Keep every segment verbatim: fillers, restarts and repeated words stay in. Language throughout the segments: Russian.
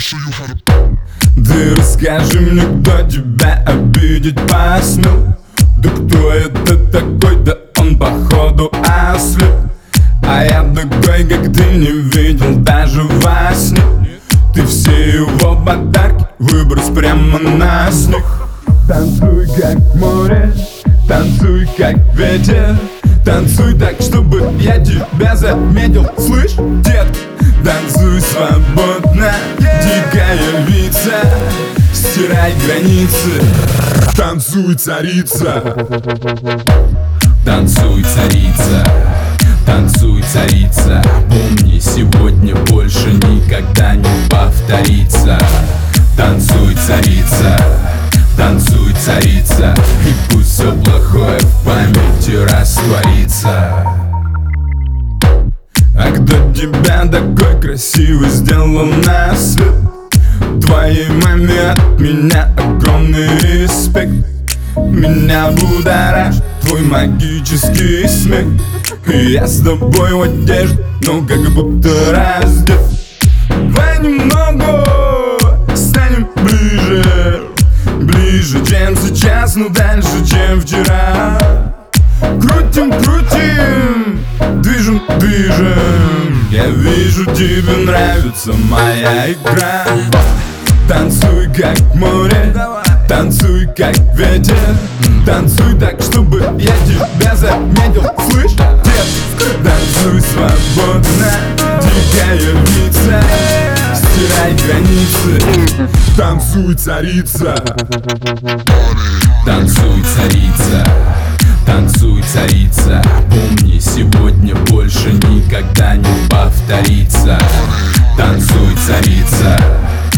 Ты расскажи мне, кто тебя обидеть посмел. Да кто это такой, да он походу ослеп. А я такой, как ты, не видел даже во сне. Ты все его подарки выбрось прямо на снег. Танцуй как море, танцуй как ветер. Танцуй так, чтобы я тебя заметил. Слышь, дед, танцуй свободно, дикая вица, стирай границы. Танцуй, царица. Танцуй, царица. Танцуй, царица. Помни, сегодня больше никогда не повторится. Танцуй, царица. Танцуй, царица. И пусть все плохое в памяти растворится. А кто тебя такой красивый сделал на свет? Твоей маме от меня огромный респект. Меня будоражит твой магический смех. И я с тобой в одежде, но как будто раздет. Давай немного станем ближе, ближе, чем сейчас, но дальше, чем вчера. Крутим, крутим, движем, движем. Я вижу, тебе нравится моя игра. Танцуй как море, танцуй как ветер. Танцуй так, чтобы я тебя заметил. Слышь, дед, танцуй свободно, дикая вица, стирай границы. Танцуй, царица. Танцуй, царица. Танцуй, царица. Помни, сегодня больше никогда не повторится. Танцуй, царица.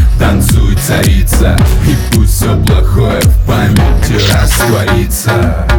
Танцуй, царица. И пусть все плохое в памяти растворится.